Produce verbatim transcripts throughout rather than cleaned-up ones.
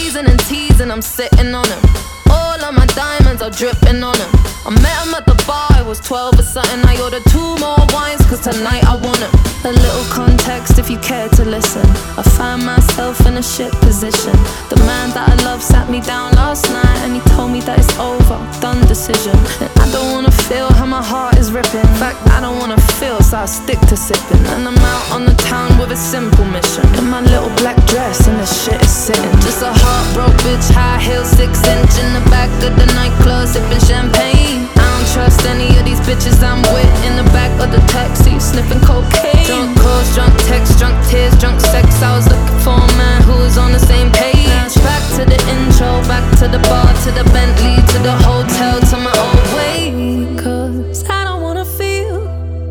teasing and teasing, I'm sitting on him. All of my diamonds are dripping on him. I met him at the bar, I was twelve or something. I ordered two more wines, cause tonight I want him. A little context if you care to listen. I find myself in a shit position. The man that I love sat me down last night and he told me that it's over, done decision. And I don't wanna feel how my heart is ripping. In fact, I don't wanna feel, so I stick to sipping. And I'm out on the town with a simple mission. In my little black dress and the shit is sitting. Just a heartbroken bitch, high heel, six inch in the back of the nightclub, sipping champagne. I don't trust any of these bitches I'm with. In the back of the taxi, sniffing cocaine. Drunk calls, drunk texts, drunk tears, drunk sex. I was looking for a man who was on the same page. Back to the intro, back to the bar, to the Bentley, to the hotel, to my old way. Cause I don't wanna feel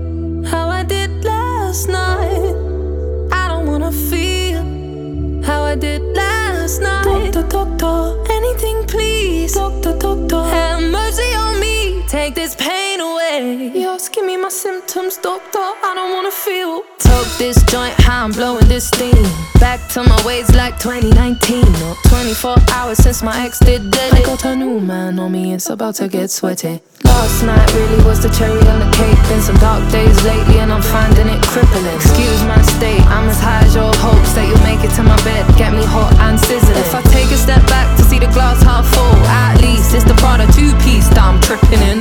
how I did last night. I don't wanna feel how I did last night. Doctor, doctor, anything please. Doctor, doctor, have mercy on me. Take this pain away. Yours, give me my symptoms, doctor. I don't wanna feel. Toke this joint, how I'm blowing this steam. Back to my ways like twenty nineteen. Or twenty-four hours since my ex did dead. I got a new man on me, it's about to get sweaty. Last night really was the cherry on the cake. Been some dark days lately and I'm finding it crippling. Excuse my state, I'm as high as your hopes that you'll make it to my bed, get me hot and sizzling. If I take a step back to see the glass half full, at least it's the Prada two-piece that I'm tripping in.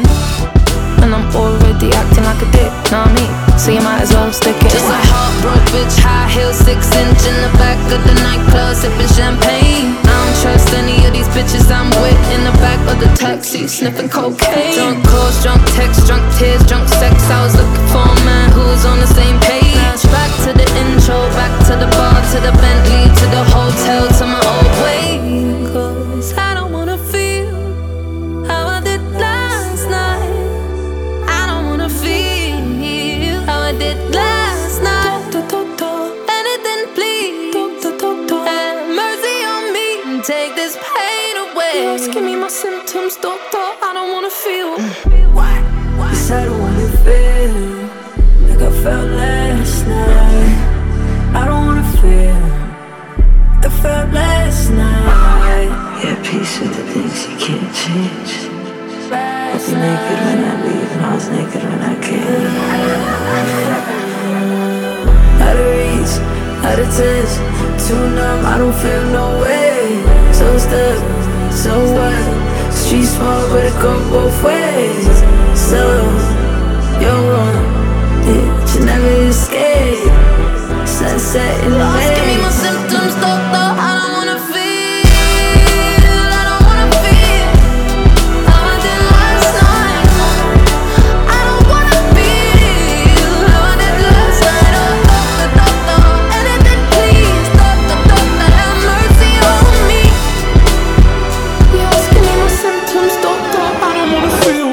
And I'm already acting like a dick, know what I mean? So you might as well stick it. Just a heartbroken bitch, high heel, six inch in the back of the nightclub, sipping champagne. I don't trust any of these bitches I'm with. In the back of the taxi, sniffing cocaine. Drunk calls, drunk texts, drunk tears, drunk sex. I was looking for a man who was on the same page. Back to the intro, back to the bar, to the Bentley, to the hotel, to my old way. Cause I don't wanna feel how I did last night. I don't wanna feel how I did last night. Doctor, doctor, anything please. Doctor, doctor, have mercy on me and take this pain away. Just give me my symptoms, doctor. I don't wanna feel. What? Cause I don't wanna feel like I felt last night. I don't wanna feel like I felt last night. Yeah, peace with the things you can't change. I was naked when I leave and I was naked when I came. Out of reach, out of touch, too numb, I don't feel no way. So stuck, so what? Street small but it go both ways. So, you're wrong, yeah, you never escape. Sunset in the Lost, give me my symptoms, doctor. I don't wanna feel. I don't wanna feel how I did last night. I don't wanna feel how I did last night. Oh, doctor, doctor, anything please. Doctor, doctor, have mercy on me. Yes, give me my symptoms, doctor. I don't wanna feel.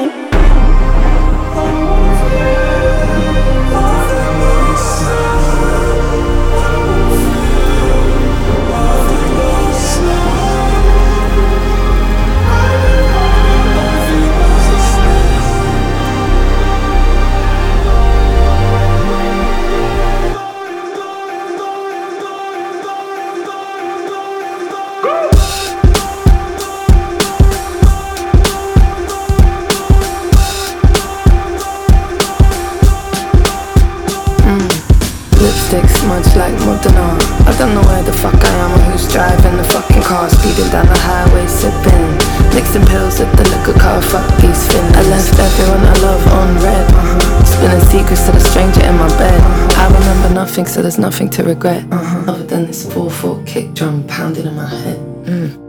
Lipstick smudged like Modena. I don't know where the fuck I am or who's driving the fucking car. Speeding down the highway, sipping, mixing pills at the liquor car. Fuck these feelings. I left everyone I love on red. uh-huh. Spilling secrets to the stranger in my bed. uh-huh. I remember nothing, so there's nothing to regret. uh-huh. Other than this four four kick drum pounding in my head. mm.